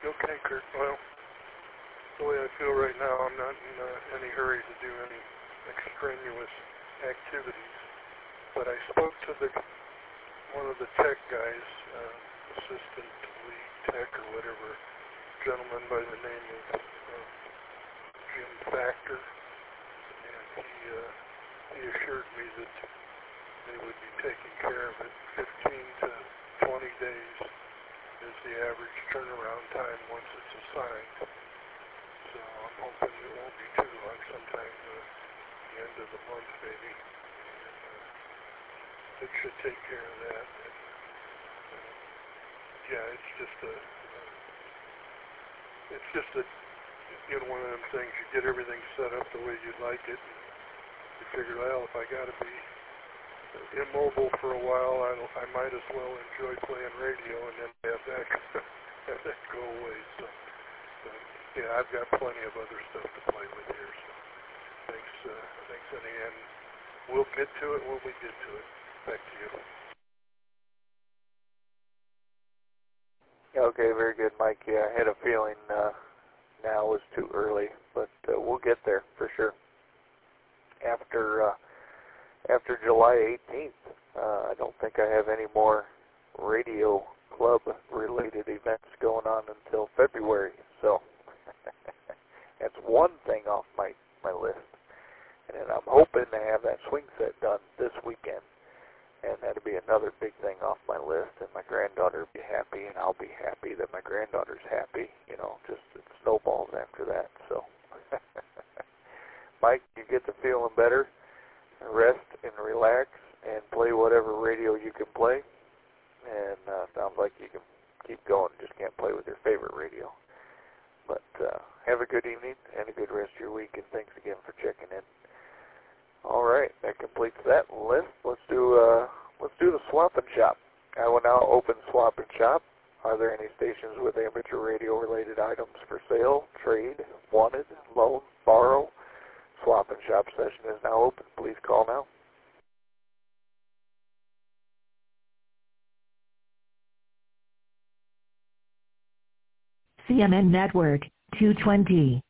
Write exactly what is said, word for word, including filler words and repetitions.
Okay, Kurt. Well, the way I feel right now, I'm not in uh, any hurry to do any extraneous activities. But I spoke to the one of the tech guys, uh, assistant lead tech or whatever, gentleman by the name of uh, Jim Factor, and he uh, he assured me that they would be taking care of it. fifteen to twenty days is the average turnaround time once it's assigned. So I'm hoping it won't be too long, sometime uh, the end of the month maybe. And, uh, it should take care of that. And, uh, yeah, it's just a, uh, it's just a, you know, one of them things. You get everything set up the way you'd like it, and you figure, well, if I got to be immobile for a while, I, I might as well enjoy playing radio and then have that have that go away. So, uh, yeah, I've got plenty of other stuff to play with here. So, thanks, uh, thanks, Annie, and we'll get to it when we get to it. Back to you. Okay, very good, Mike. Yeah, I had a feeling uh, now was too early, but uh, we'll get there for sure. After uh, after July eighteenth, uh, I don't think I have any more radio club-related events going on until February. So that's one thing off my, my list. And I'm hoping to have that swing set done this weekend. And that'll be another big thing off my list. And my granddaughter will be happy, and I'll be happy that my granddaughter's happy. You know, just it snowballs after that. So, Mike, you get to feeling better. Rest and relax and play whatever radio you can play. And uh, sounds like you can keep going. Just can't play with your favorite radio. But uh, have a good evening and a good rest of your week. And thanks again for checking in. All right, that completes that list. Let's do uh, let's do the swap and shop. I will now open swap and shop. Are there any stations with amateur radio related items for sale, trade, wanted, loan, borrow? Swap and shop session is now open. Please call now. C M N Network two twenty.